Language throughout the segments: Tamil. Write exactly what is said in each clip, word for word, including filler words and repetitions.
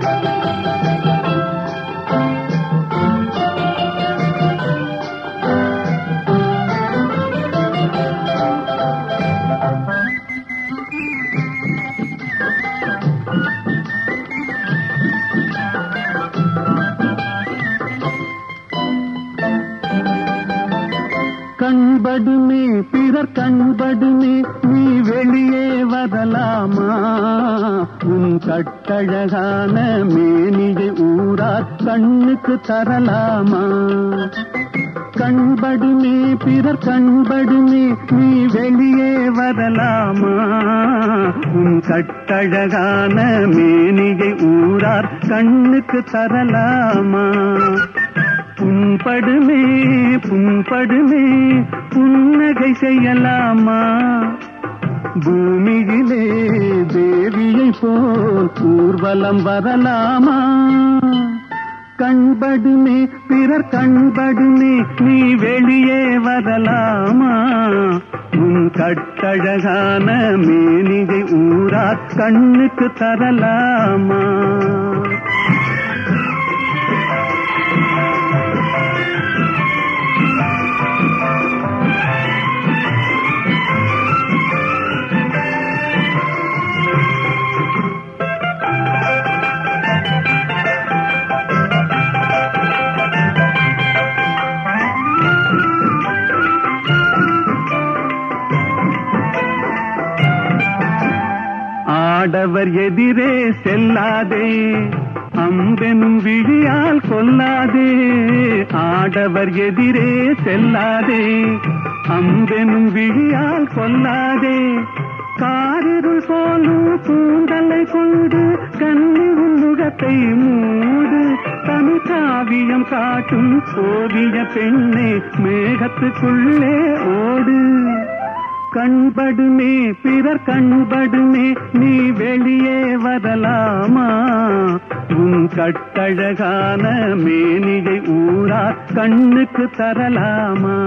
கண்படுமே பிறர் கண்படுமே நீ வெளியே வரலாமா? உன் கட்டழகான மேனியை ஊரார் கண்ணுக்கு தரலாமா? கண்படுமே பிறர் கண்படுமே நீ வெளியே வரலாமா? உன் கட்டழகான மேனியை ஊரார் கண்ணுக்கு தரலாமா? புண்படுமே புண்படுமே புன்னகை செய்யலாமா? பூமியிலே தேவியை போல் ஊர்வலம் வரலாமா? கண்படுமே பிறர் கண்படுமே நீ வெளியே வரலாமா? உன் கட்டழகான மேனிகை ஊரார் கண்ணுக்கு தரலாமா? ஆடவர் எதிரே செல்லாதே, அம்பெனும் விழியால் கொல்லாதே. ஆடவர் எதிரே செல்லாதே, அம்பெனும் விழியால் கொல்லாதே. காரிருள் போலும் கூந்தலை கொண்டு கண்ணி உன்முகத்தை மூடு. தமிழ் காவியம் காட்டும் ஓவிய பெண்ணே மேகத்துக்குள்ளே ஓடு. கண்படுமே பிறர் கண்படுமே நீ வெளியே வரலாமா? உன் கட்டழகான மேனியை ஊரார் கண்ணுக்கு தரலாமா?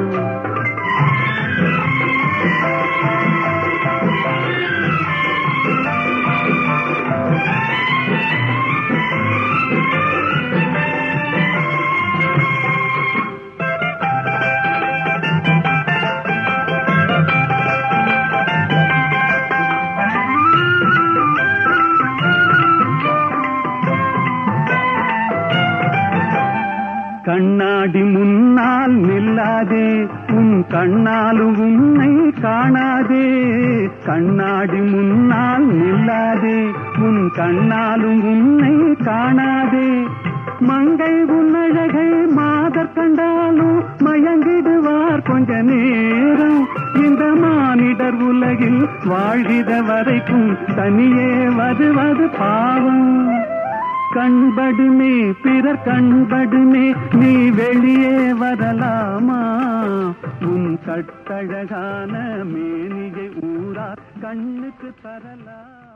கண்ணாடி முன்னால் நில்லாதே, உன் கண்ணாலும் உன்னை காணாதே. கண்ணாடி முன்னால் நில்லாதே, உன் கண்ணாலும் உன்னை காணாதே. மங்கை உன்னழகை மாதர் கண்டாலும் மயங்கிடுவார் கொஞ்ச நேரம். இந்த மானிடர் உலகில் வாழ்கிற வரைக்கும் தனியே வருவது பாவம். கண்படுமே பிறர் கண்படுமே நீ வெளியே வரலாமா? உன் கட்டழகான மேனியை ஊரார் கண்ணுக்கு தரலாம்.